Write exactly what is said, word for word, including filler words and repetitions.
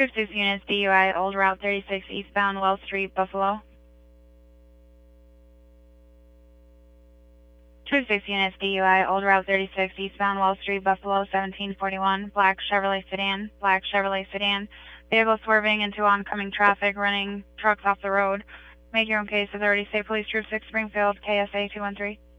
Troop six units, D U I, Old Route thirty-six, eastbound Wells Street, Buffalo. Troop six units, D U I, Old Route thirty-six, eastbound Wells Street, Buffalo, seventeen forty-one, black Chevrolet sedan, black Chevrolet sedan. Vehicle swerving into oncoming traffic, running trucks off the road. Make your own case. Authority State Police Troop six, Springfield, K S A two one three.